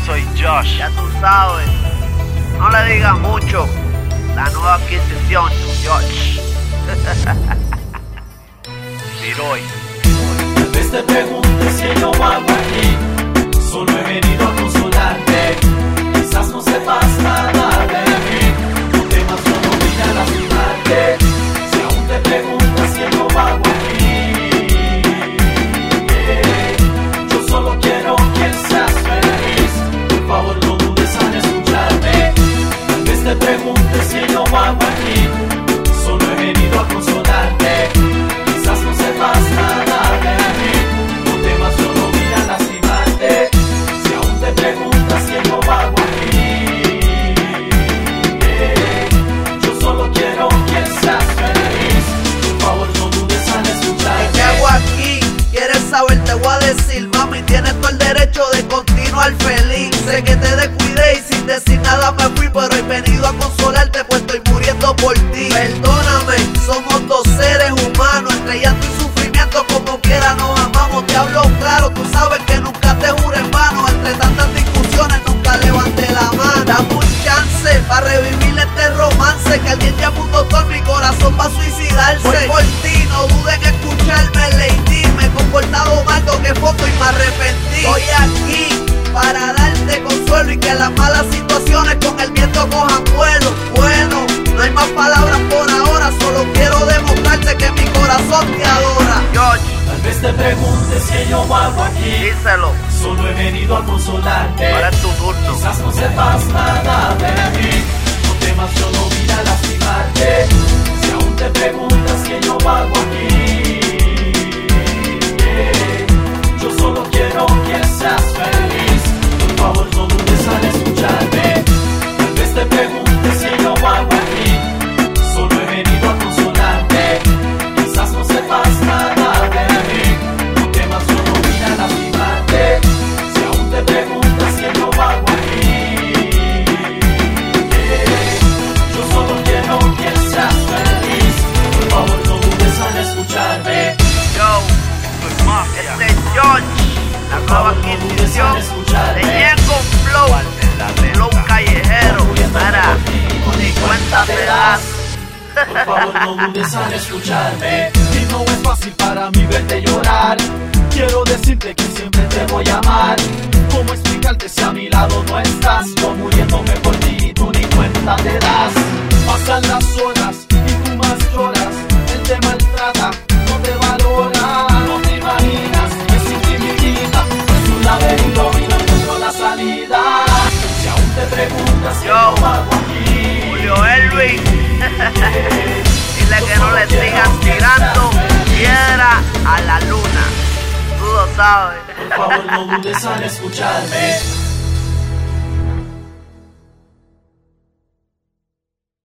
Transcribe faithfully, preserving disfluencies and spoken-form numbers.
soy Josh. Ya tú sabes, no le digas mucho. La nueva adquisición, Josh. Leroy. Tal vez te preguntes si yo hago aquí. Solo he venido a consolarte. Quizás no sepas nada de mí. No temas, yo no vine a lastimarte. Si aún te preguntas si yo hago aquí, yeah. Yo solo quiero que seas feliz. Por favor, no dudes al escucharme. Tal vez te preguntes si yo hago aquí. Solo he venido a consolarte. Quizás no sepas nada de mí. No temas, yo no vine a lastimarte. Si aún te preguntas si yo hago aquí, yeah. Yo solo quiero que seas feliz. Por favor, no dudes al escucharme. ¿Qué hago aquí? ¿Quieres saber? Te voy a decir, mami, tienes todo el derecho de continuar feliz. Sé que te descuidé y sin decir nada me fui, pero he venido a consolarte, pues estoy muriendo por ti. Perdóname, somos dos seres humanos, entre llanto y sufrimiento, como quiera nos amamos. Te hablo claro, tú sabes que nunca te juro en vano. Entre tantas discusiones nunca levanté la mano. Dame un chance para revivir este romance, que alguien llame un doctor, mi corazón va a suicidarse. Voy por ti, no duden en escucharme, lady. Me he comportado mal, toqué foto y me arrepentí. Estoy aquí para darte consuelo y que las malas situaciones con el viento cojan vuelo. Bueno, no hay más palabras por ahora, solo quiero demostrarte que mi corazón te adora. George, Tal vez te preguntes si yo hago aquí. díselo, Solo he venido a consolarte. ahora es tu turno. Quizás no sepas nada de mí. No temas, yo no vine a lastimarte. Si aún te preguntas si yo hago aquí, yeah. Yo solo quiero que seas feliz. Por favor, no dudes al escucharme. Tal vez te preguntes si yo hago aquí. Solo he venido a consolarte. Quizás no sepas nada de mí. No temas, yo no vine a lastimarte. Si aún te preguntas si yo hago aquí, yeah. Yo solo quiero que seas feliz. Por favor, no dudes al escucharme. Yo, Soy Mafia. este es George, la Por nueva favor, no dudes adquisición al escucharme. de Ñengo Flow, La Flow neta. callejero. Muriéndome Mira, por ti, ni cuenta te das. Por favor, no dudes al escucharme. Y no es fácil para mí verte llorar. Quiero decirte que siempre te voy a amar. ¿Cómo explicarte si a mi lado no estás? Yo muriéndome por ti y tú ni cuenta te das. Pasan las horas y tú más lloras. Él te maltrata, no te valora. No te imaginas que sin ti mi vida es un laberinto y no encuentro la salida. Si aún te preguntas si Yo. yo hago aquí, Julio Elwin, dile que no le sigan tirando piedra a la luna. Tú lo sabes. por favor, no dudes al escucharme.